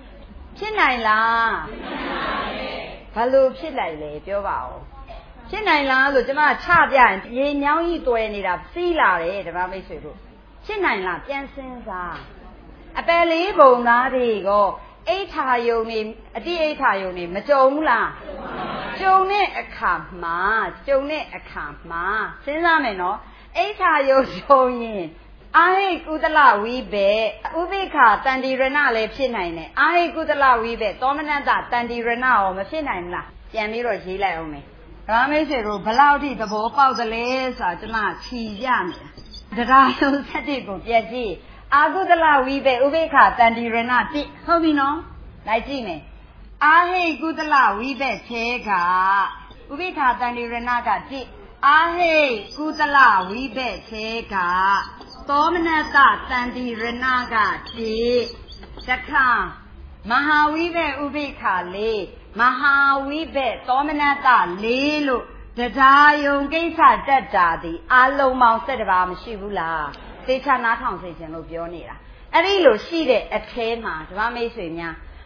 ဘာလို့ဖြစ်လိုက်လဲပြောပါဦးဖြစ်နိုင်လားလို့ကျမချပြရင်ရေညောင်းကြီးတွယ်နေတာစီးလာတယ်ဓမ္မမိတ်ဆွေတို့ဖြစ်နိုင်လားပြန်စဉ်းစားအပယ်လေးဘုံသားတွေကအိဋ္ဌာယုံနေအတိအိဋ္ဌာယုံနေမကြုံဘူးလားကြုံတဲ့အခါမှာစဉ်းစားမယ်နော်အိဋ္ဌာယုံကြုံရင်အာဟိကုသလဝိဘက်ဥပိ္ပခာတန်တိရဏလည်းဖြစ်နိုင်တယ်အာဟိကုသလဝိဘက်သောမနတတန်တိရဏရောမဖြစ်နိုင်ဘူးလားပြန်ပြီးတော့ရေးလိုက်အောင်မယ်ဓမ္မမိတ်ဆွေတို့ဘလောက်ထိသဘောပေါက်သလဲဆိုတာကျမခြီးပြနေတာတရားယုံ7ကိုပြည့်ကြည့်အာကုသလဝိဘက်ဥပိ္ပခာတန်တိရဏတိဟုတ်ပြီနော်လိုက်ကြည့်မယ်အာဟိကုသလဝိဘက်ခြေကဥပိ္ပခာတန်တိရဏကတိအာဟိကုသလဝိဘက်ခြေကသောမနတတန်တိရဏကတိတခါမဟာဝိဘက်ဥပိ္ပခာလေးမဟာဝိဘက်သောမနတလေးလို့တရားယုံကိစ္စတက်တာဒီအလုံးပေါင်း7ပါးမရှိဘူးလားသေချာနားထောင်စေခြင်းလို့ပြောနေတာအဲ့ဒီလိုရှိတဲ့အထဲမှာဓမ္မမိတ်ဆွေများ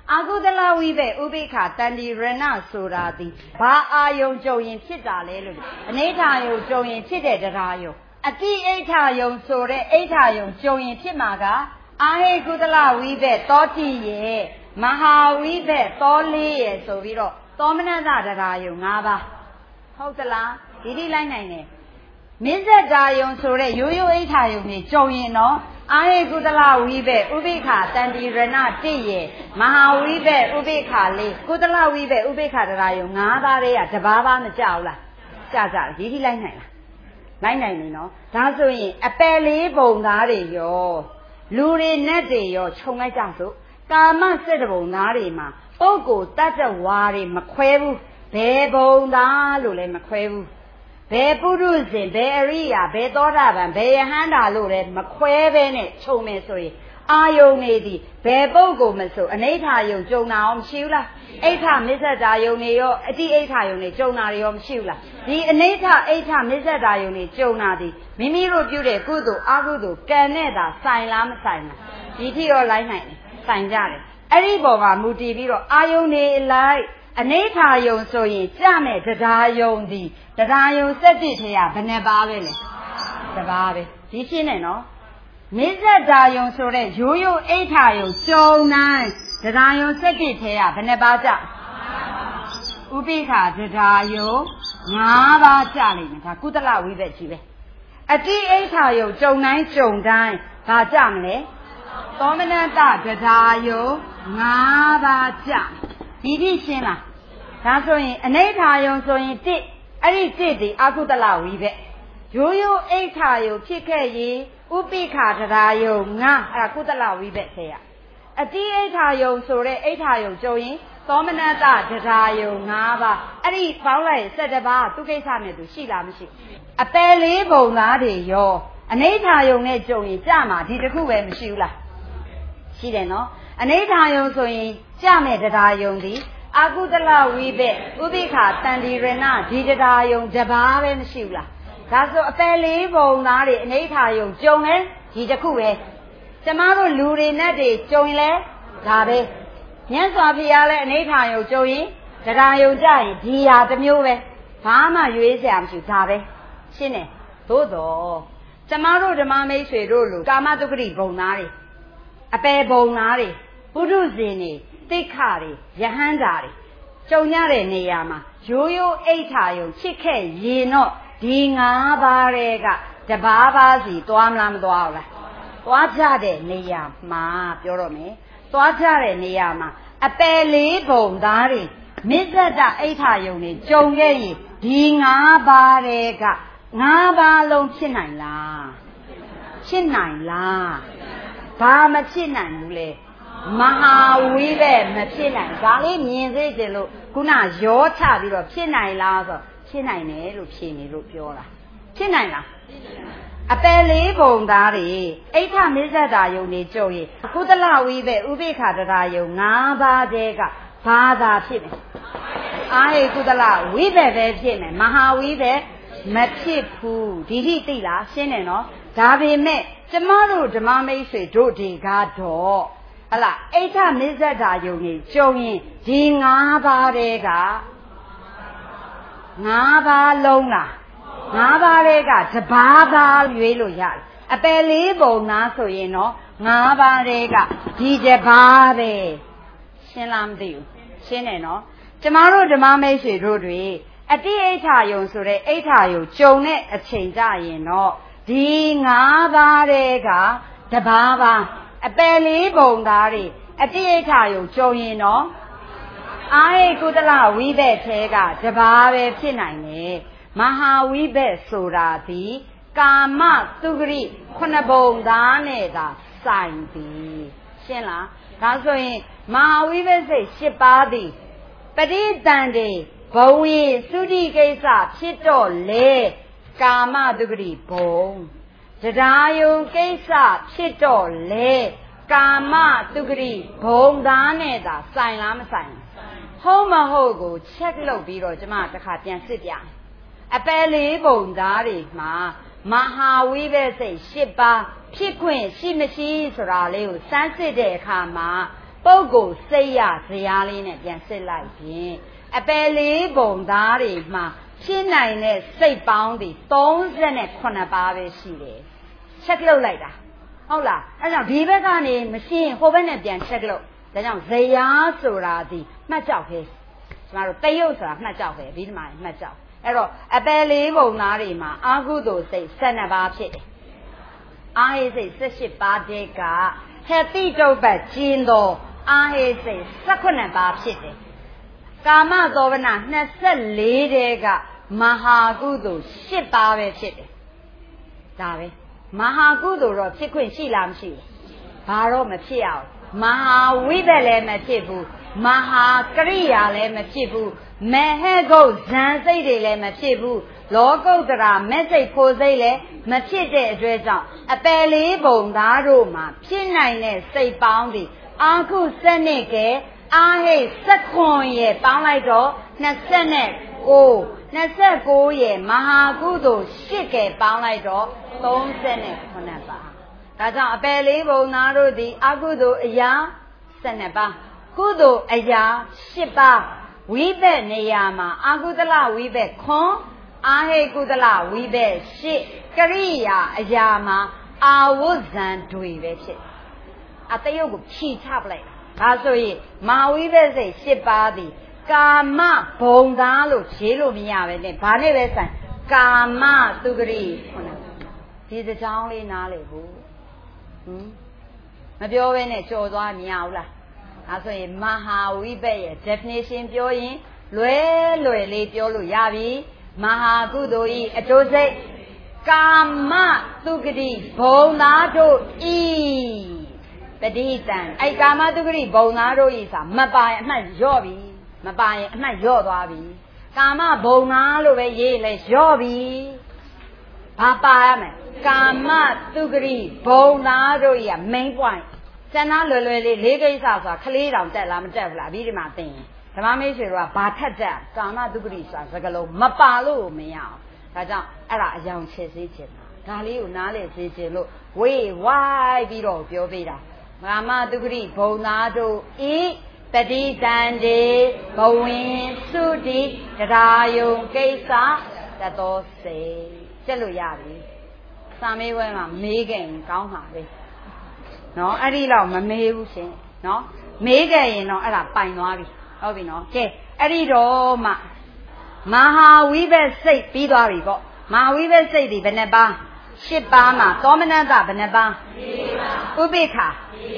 အာကုသလဝိဘက်ဥပိ္ပခတန္တိရဏဆိုတာဒီဘာအာယုံကြုံရင်ဖြစ်တာလဲလို့အနေထာယုံကြုံရင်ဖြစ်တဲ့တရားယုံအတိအိဋ္ဌယုံဆိုတဲ့အိဋ္ဌယုံကြုံရင်ဖြစ်မှာကအာဟိကုသလဝိဘက်တောတိရဲ့မဟာဝိဘက်တောလေးရဲ့ဆိုပြီးတော့သောမနတတရားယုံ၅ပါးဟုတ်သလားဒီတိလိုက်နိုင်တယ်မစ္ဆတာယုံဆိုတဲ့ရိုးရိုးအိဋ္ဌယုံနေကြုံရင်တော့အာဟိကုသလဝိဘက်ဥပိ္ပခတန္တိရဏတိရဲ့မဟာဝိဘက်ဥပိ္ပခလေးကုသလဝိဘက်ဥပိ္ပခတရားယုံ၅ပါးတည်းကတပါးပါမကြောက်လားကြကြဒီတိလိုက်နိုင်လားလိုက်နိုင်နေနော်ဒါဆိုရင်အပယ်လေးပုံသားတွေရောလူတွေနတ်တွေရောခြုံလိုက်ကြစို့ကာမစက်တပုံသားတွေမှာပုဂ္ဂိုလ်တတ္တဝါတွေမခွဲဘူးဘယ်ပုံသားလို့လည်းမခွဲဘူးဘယ်ပုရုဇဉ်ဘယ်အရိယာဘယ်သောတာပန်ဘယ်ယဟန္တာလို့လည်းမခွဲဘဲနဲ့ခြုံမယ်ဆိုရင်အာယုန်နေသည်ဘယ်ပုဂ္ဂိုလ်မဆိုအနိဋ္ဌာယုံကြုံတာရောမရှိဘူးလားအိဋ္ဌမစ္ဆတာယုံနေရောအတိအိဋ္ဌာယုံနေကြုံတာရောမရှိဘူးလားဒီအနိဋ္ဌအိဋ္ဌမစ္ဆတာယုံနေကြုံတာသည်မိမိတို့ပြုတဲ့ကုသိုလ်အကုသိုလ်ကံနဲ့သာဆိုင်လားမဆိုင်လားဒီထိရောလိုက်နိုင်တယ်ဆိုင်ကြတယ်အဲ့ဒီပေါ်မှာမူတည်ပြီးတော့အာယုန်နေလိုက်အနိဋ္ဌာယုံဆိုရင်ကြမဲ့တရားယုံသည်တရားယုံစက်တိထေရဘယ်နှပါပဲလဲတပါးပဲဒီရှင်းနေနော်မစ္ဆတာယုံဆိုတဲ့ရိုးရိုးအိဋ္ဌာယုံကြုံတိုင်းတရားယုံစက်တိထေရဘယ်နှပါကြဥပိ္ပခတရားယုံ၅ပါးကြလိမ့်မယ်ဒါကုသလဝိဘက်ကြီးပဲအတိအိဋ္ဌာယုံကြုံတိုင်းကြုံတိုင်းဘာကြမလဲသောမနတတရားယုံ၅ပါးကြဒီတိရှင်းလားဒါဆိုရင်အနိဋ္ဌာယုံဆိုရင်တစ်အဲ့ဒီတစ်ဒီအကုသလဝိဘက်ရိုးရိုးအိဋ္ဌာယုံဖြစ်ခဲ့ရင်ဥပိ္ပခတရားယုံငါအဲ့ဒါကုသလဝိဘက်ထဲရအတိအိဋ္ဌာယုံဆိုတဲ့အိဋ္ဌာယုံကြုံရင်သောမနတတရားယုံ၅ပါးအဲ့ဒီပေါင်းလိုက်7ပါးသူကိစ္စနဲ့သူရှိလားမရှိအပယ်လေးပုံသားတွေရောအနိဋ္ဌာယုံနဲ့ကြုံရင်ကြမှာဒီတစ်ခုပဲမရှိဘူးလားရှိတယ်နော်အနိဋ္ဌာယုံဆိုရင်ကြမဲ့တရားယုံသည်အာကုသလဝိဘက်ဥပိ္ပခတန္တိရဏဒီတရားယုံတပါးပဲမရှိဘူးလားဒါဆိုအပယ်လေးပုံသားတွေအနိဋ္ဌာယုံကြုံလဲဒီတစ်ခုပဲကျမတို့လူတွေနဲ့တွေကြုံရင်လဲဒါပဲမြတ်စွာဘုရားလဲအနိဋ္ဌာယုံကြုံရင်တရားယုံကြရင်ဒီဟာတစ်မျိုးပဲဘာမှရွေးစရာမရှိဘူးဒါပဲရှင်းတယ်သို့တော့ကျမတို့ဓမ္မမိတ်ဆွေတို့လူကာမတုဂ္ဂတိဘုံသားတွေအပယ်ဘုံသားတွေပုထုဇဉ်တွေတိခါတွေယဟန္တာတွေကြုံရတဲ့နေရာမှာရိုးရိုးအိဋ္ဌာယုံချစ်ခဲ့ရင်တော့ဒီ၅ပါးတွေကတပါးပါးစီသွားမလားမသွားဘူးလားသွားကြတဲ့နေရာမှာပြောတော့မယ်သွားကြတဲ့နေရာမှာအပယ်လေးဘုံသားတွေမစ္ဆတအိဋ္ဌာယုံတွေကြုံခဲ့ရင်ဒီ၅ပါးတွေက၅ပါးလုံးဖြစ်နိုင်လားဖြစ်နိုင်လားဘာမဖြစ်နိုင်ဘူးလေမဟာဝိဘက်မဖြစ်နိုင်ဒါလေးမြင်စေချင်လို့ခုနရောချပြီးတော့ဖြစ်နိုင်လားဆိုဖြစ်နိုင်တယ်လို့ဖြေနေလို့ပြောတာဖြစ်နိုင်လားအပယ်လေးဘုံသားတွေအိဋ္ဌမစ္ဆတာယုံနေကြုံရင်ကုသလဝိဘက်ဥပိ္ပခတရားယုံ၅ပါးတည်းကဘာသာဖြစ်မယ်အာဟိကုသလဝိဘက်ပဲဖြစ်မယ်မဟာဝိဘက်မဖြစ်ဘူးဒီထိသိလားရှင်းတယ်နော်ဒါပေမဲ့ကျမတို့ဓမ္မမိတ်ဆွေတို့တွေကတော့ဟလာအိဋ္ဌမစ္ဆတာယုံနေကြုံရင်ဒီ၅ပါးတည်းက၅ပါးလုံးလား၅ပါးတည်းကတပါးပါးရွေးလို့ရတယ်အပယ်လေးပုံသားဆိုရင်တော့၅ပါးတည်းကဒီတပါးပဲရှင်းလားမသိဘူးရှင်းတယ်နော်ကျမတို့ဓမ္မမိတ်ဆွေတို့တွေအတိအိဋ္ဌာယုံဆိုတဲ့အိဋ္ဌာယုံကြုံတဲ့အချိန်ကြရင်တော့ဒီ၅ပါးတည်းကတပါးပါအပယ်လေးပုံသားတွေအတိအိဋ္ဌာယုံကြုံရင်တော့အာဟိကုသလဝိဘက်ထဲကတပါးပဲဖြစ်နိုင်တယ်မဟာဝိဘက်ဆိုတာဒီကာမတုဂရိ9ပုံသားနဲ့သာဆိုင်သည်ရှင်းလားဒါဆိုရင်မဟာဝိဘက်စိတ်10ပါးသည်ပဋိသန္ဓေဘဝေသုတိကိစ္စဖြစ်တော့လေကာမတုဂရိဘုံတရားယုံကိစ္စဖြစ်တော့လေကာမတုဂရိဘုံသားနဲ့သာဆိုင်လားမဆိုင်ဟုတ်မဟုတ်ကိုချက်လုပ်ပြီးတော့ကျမတစ်ခါပြန်စစ်ပြအပယ်လေးဘုံသားတွေမှာမဟာဝိဘက်စိတ်10ပါးဖြစ်ခွင့်ရှိမရှိဆိုတာလေးကိုစမ်းစစ်တဲ့အခါမှာပုဂ္ဂိုလ်စိတ်ရဇရာလေးနဲ့ပြန်စစ်လိုက်ပြင်အပယ်လေးပုံသားတွေမှာဖြစ်နိုင်တဲ့စိတ်ပေါင်းဒီ38ပါးပဲရှိတယ်ချက်လုပ်လိုက်တာဟုတ်လားအဲ့ကြောင့်ဒီဘက်ကနေမရှိရင်ဟိုဘက်နဲ့ပြန်ချက်လုပ်ဒါကြောင့်ဇရာဆိုတာဒီမှတ်ကြောက်ခဲ့ကျမတို့တရုပ်ဆိုတာမှတ်ကြောက်ခဲ့ပြီးဒီမှာမှတ်ကြောက်အဲ့တော့အပယ်လေးပုံသားတွေမှာအာဟုသိုလ်စိတ်12ပါးဖြစ်တယ်အာဟိစိတ်18ပါးတည်းကဟေတိတုပ္ပကျင်းသောအာဟိစိတ်18ပါးဖြစ်တယ်ကာမသောဝနာ24တည်းကမဟာကုသိုလ်10ပါးပဲဖြစ်တယ်ဒါပဲမဟာကုသိုလ်တော့ဖြစ်ခွင့်ရှိလားမရှိဘူးဘာတော့မဖြစ်အောင်မဟာဝိဘက်လည်းမဖြစ်ဘူးမဟာကရိယာလည်းမဖြစ်ဘူးမဟေဂုတ်ဇန်စိတ်တွေလည်းမဖြစ်ဘူးလောကုတ္တရာမဲ့စိတ်ဖို့စိတ်လည်းမဖြစ်တဲ့အတွက်ကြောင့်အပယ်လေးပုံသားတို့မှာဖြစ်နိုင်တဲ့စိတ်ပေါင်းသည်အာခုစနစ်ကဲအာဟိ16ရဲ့ပေါင်းလိုက်တော့29ရဲ့မဟာကုသိုလ်10ကဲပေါင်းလိုက်တော့38ပါဒါကြောင့်အပယ်လေးပုံသားတို့သည်အကုသိုလ်အရာ12ပါးကုသိုလ်အရာ10ပါးဝိဘက်နေရာမှာအာကုသလဝိဘက်ခွန်အာဟိကုသလဝိဘက်10ကရိယာအရာမှာအာဝုဇံတွေပဲဖြစ်အတယုတ်ကိုဖြီချပလိုက်ဒါဆိုရင်မဟာဝိဘက်စိတ်10ပါးသည်ကာမဘုံသားလို့ခြေလို့မရပဲနဲ့ဘာနဲ့ပဲဆိုင်ကာမသူဂရိခုနဒီစကြောင်းလေးနားလေဘူးမပြောဘဲနဲ့ကြော်သွားမရဘူးလားဒါဆိုရင်မဟာဝိဘက်ရဲ့ definition ပြောရင်လွယ်လေးပြောလို့ရပြီမဟာကုသိုလ်ဤအကျိုးစိတ်ကာမသူဂတိဘုံသားတို့ဤပဋိသင်အဲ့ကာမသူဂတိဘုံသားတို့ဤဆိုမပါရင်အမှတ်ရော့ပြီမပါရင်အမှတ်ရော့သွားပြီကာမဘုံသားလို့ပဲရေးလဲရော့ပြီဘာပါရမလဲကာမသူဂတိဘုံသားတို့ဤက main point ကျန်သားလွယ်လေး၄ကိစ္စဆိုတာခလေးတောင်တက်လားမတက်ဘူးလားပြီးဒီမှာသိရင်ဓမ္မမေးဆွေတို့ကဘာထက်တက်ကာမသူဂတိဆိုတာစကလုံးမပါလို့မရအောင်ဒါကြောင့်အဲ့ဒါအယောင်ချစ်စေးချင်တာဒါလေးကိုနားလေစေးချင်လို့ဝေးဝိုင်းပြီးတော့ပြောပေးတာကာမသူဂတိဘုံသားတို့ဤပฏิတန်တေဘဝင်သုတိတရားယုံကိစ္စတတော်စေကျက်လို့ရပြီစာမေးပွဲမှာမေးခဲ့ရင်ကောင်းပါပဲနော်အဲ့ဒီတော့မမေးဘူးရှင်နော်မေးခဲ့ရင်တော့အဲ့ဒါပိုင်သွားပြီဟုတ်ပြီနော်ကဲအဲ့ဒီတော့မှမဟာဝိဘက်စိတ်ပြီးသွားပြီပေါ့မဟာဝိဘက်စိတ်ဒီဘယ်နှပါး10ပါးမှာသောမနတဘယ်နှပါး4ပါးဥပိ္ပခာ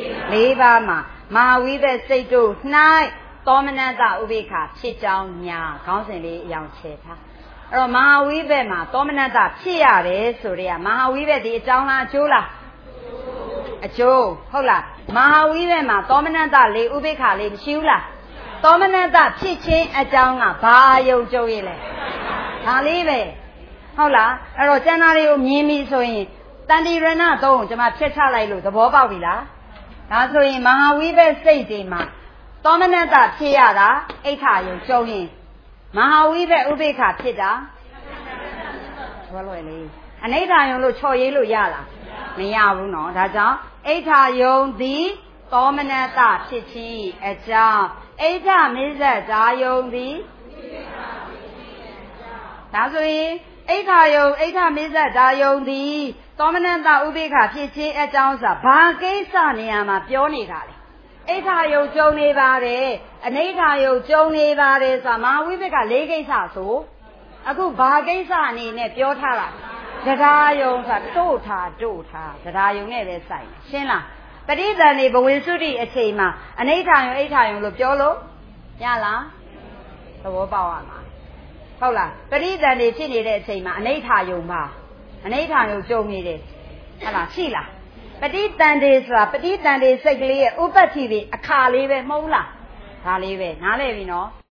4ပါးမှာမဟာဝိဘက်စိတ်တို့၌သောမနတဥပိ္ပခာဖြစ်ကြောင်းညာခေါင်းစဉ်လေးအယောင်ချဲထားအဲ့တော့မဟာဝိဘက်မှာသောမနတဖြစ်ရတယ်ဆိုတဲ့ကမဟာဝိဘက်ဒီအကြောင်းလားအကျိုးလားအကျိုးဟုတ်လားမဟာဝိဘက်မှာသောမနတလေးဥပိ္ပခာလေးမရှိဘူးလားသောမနတဖြစ်ခြင်းအကြောင်းကဘာယုံကြည်ရလဲဒါလေးပဲဟုတ်လားအဲ့တော့ကျန်တာတွေကိုမြင်ပြီဆိုရင်တန်တိရဏသုံးကိုကျွန်မဖြတ်ချလိုက်လို့သဘောပေါက်ပြီလားဒါဆိုရင်မဟာဝိဘက်စိတ်တွေမှာသောမနတဖြစ်ရတာအိဋ္ဌာယုံကြုံရင်မဟာဝိဘက်ဥပိ္ပခာဖြစ်တာဘောလွယ်လေးအနိဋ္ဌာယုံလို့ချော်ရေးလို့ရလားမရဘူးနော်ဒါကြောင့်အိဋ္ဌာယုံသည်သောမနတဖြစ်ခြင်းအကြောင်းအိဋ္ဌမစ္ဆဇာယုံသည်ဒါဆိုရင်အိဋ္ဌာယုံအိဋ္ဌမစ္ဆဇာယုံသည်သောမနတဥပိ္ပခာဖြစ်ခြင်းအကြောင်းဆိုတာဘာကိစ္စနေရာမှာပြောနေတာလဲအိဋ္ဌာယုံကြုံနေပါတယ်အနိဋ္ဌာယုံကြုံနေပါတယ်ဆိုတာမဟာဝိပ္ပက၄ကိစ္စဆိုအခုဘာကိစ္စအနေနဲ့ပြောထားတာတရားယုံဆိုတာတို့ထားတရားယုံနဲ့ပဲစိုက်ရှင်းလားပဋိသန္ဓေဘဝင်သုတိအချိန်မှာအနိဋ္ဌာယုံအိဋ္ဌာယုံလို့ပြောလို့ရလားသဘောပေါက်ရမှာဟုတ်လားပဋိသန္ဓေဖြစ်နေတဲ့အချိန်မှာအနိဋ္ဌာယုံပါအနိဋ္ဌာယုံကြုံနေတယ်ဟုတ်လားရှိလားပဋိသန္ဓေဆိုတာပဋိသန္ဓေစိတ်ကလေးရဲ့ဥပ္ပတ္တိပဲအခါလေးပဲမဟုတ်လားဒါလေးပဲနားလည်ပြီနော်